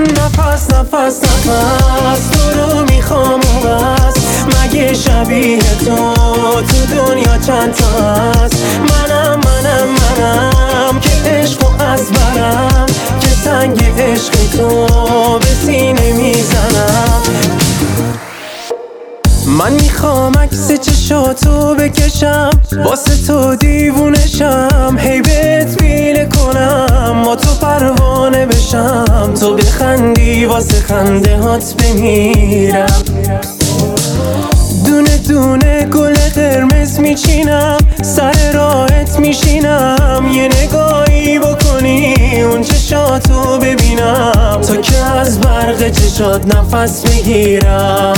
نفس نفس نفس تو رو میخوام و بس. مگه شبیه تو دنیا چند تا هست؟ منم که عشقو از برم، که سنگ عشق تو به سینه میزنم. من میخوام عکس چشاتو بکشم، واسه تو دیوونشم، هی بهت میله کنم، با تو پروانه بشم، تو بخندی واسه خنده هات بمیرم. دونه دونه گل قرمز میچینم، سر راهت میشینم، یه نگاهی بکنی اون چشاتو ببینم، تا که از برق چشات نفس بگیرم.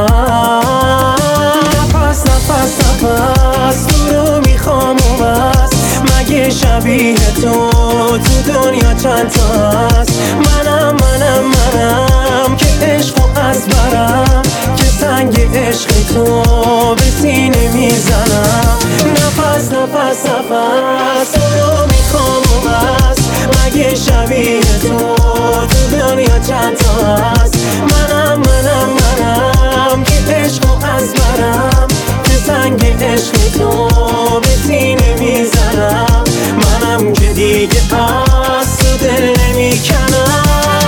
نفس نفس نفس تو رو میخوام و بس. مگه شبیه تو دنیا چند تا هست؟ منم که عشقو از برم، که سنگ عشق تو به سینه میزنم. نفس نفس نفس تو رو میخوام و بس. مگه شبیه تو دنیا چند تا هست؟ منم که عشقو از برم، که سنگ عشق تو به سینه میزنم. منم که دیگه از تو دل نمیکنم.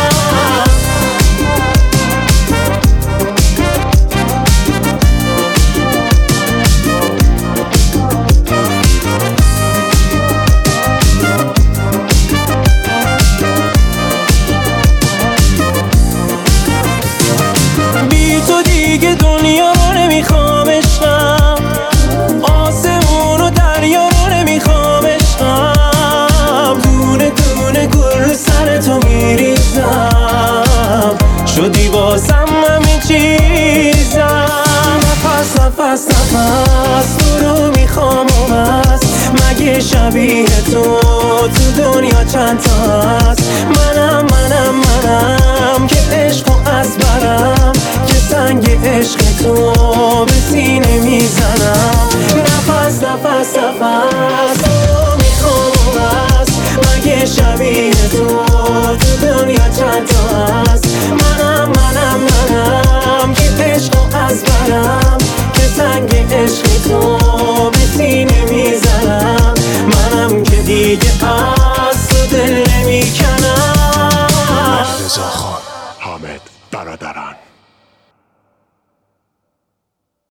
دیگه دنیا رو نمیخوام عشقم، آسمون و دریا رو نمیخوام عشقم، دونه دونه گل رو سر تو میریزم، شدی بازم همه چیزم. نفس نفس نفس تو رو میخوام و بس. مگه شبیه تو دنیا چند تا هست؟ منم که عشقو از برم، که سنگ عشق تو به سینه میزنم. نفس نفس نفس تو رو میخوام و بس. مگه شبیه تو دنیا چند تا هست؟